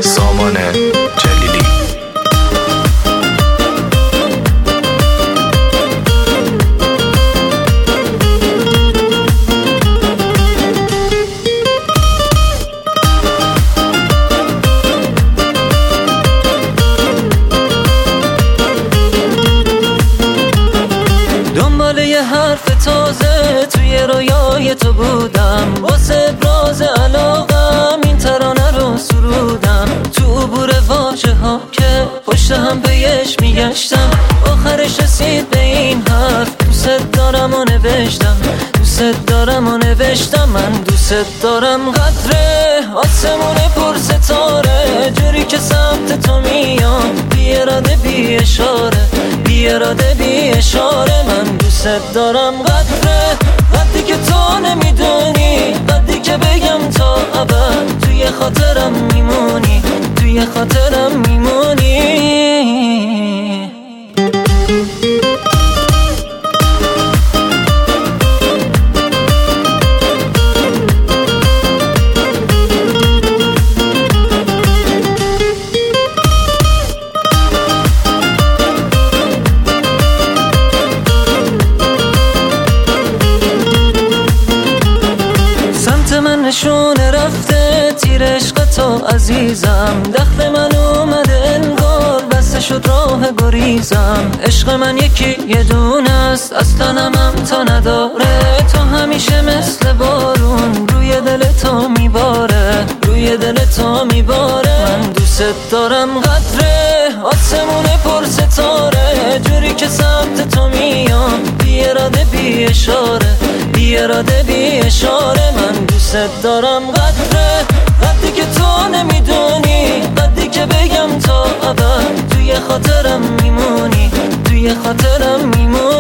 سامان جلیلی. دنبال یه حرف تازه توی رویای تو بودم، واسه ابراز علاقم این ترانه رو سرودم. تو عبور واژه ها که پشت هم پیش میگشتم، آخرش رسید به این حرف دوست دارم و نوشتم. دوست دارم و نوشتم، من دوست دارم. قدر آسمون پر ستاره جوری که سمت تو میام، بی اراده بی اشاره، بی اراده بی اشاره. من دوست دارم. قدری که تو نمیدونی، قدری که بگم تا ابد توی خاطرم میمونی، توی خاطرم میمونی. من نشونه رفته تیر عشق تو عزیزم، دخل من اومده انگار بسته شد راه گریزم. عشق من یکی یه دونه است، اصلا هم تا نداره. تو همیشه مثل بارون روی دل تو میباره، روی دل تو میباره. من دوست دارم. قدر آسمون پر ستاره جوری که سمت تو میام، بی اراده بی اشاره، بی اراده بی اشاره. من دوست دارم. قدری که تو نمیدونی، قدری که بگم تا ابد توی خاطرم میمونی، توی خاطرم میمونی.